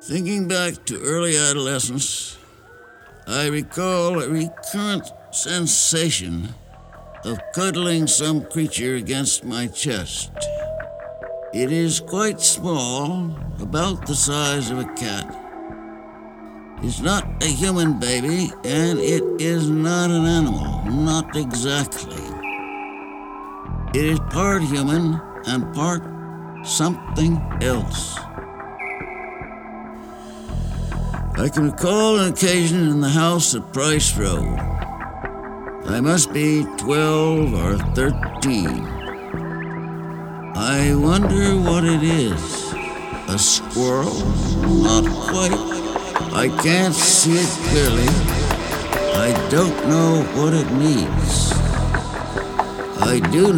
Thinking back to early adolescence, I recall a recurrent sensation of cuddling some creature against my chest. It is quite small, about the size of a cat. It's not a human baby, and it is not an animal, not exactly. It is part human and part something else. I can recall an occasion in the house at Price Road. I must be 12 or 13. I wonder what it is. A squirrel? Not quite. I can't see it clearly. I don't know what it means. I do